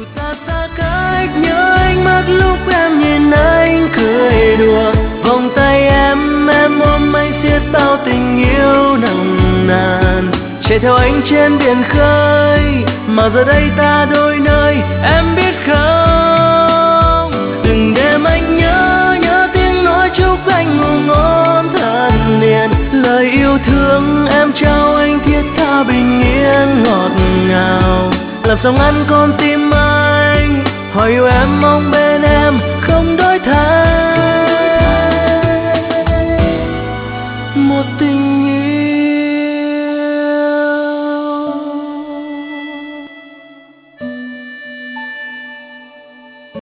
ta xa cách nhớ ánh mắt lúc em nhìn anh cười đùa, vòng tay em ôm anh siết bao tình yêu nồng nàn, chạy theo anh trên biển khơi mà giờ đây ta đôi nơi em biết không. Từng đêm anh nhớ tiếng nói chúc anh ngủ ngon thật hiền, lời yêu thương em trao anh thiết tha bình yên ngọt ngào, làm sao ngăn con tim anh hỏi yêu em mong bên em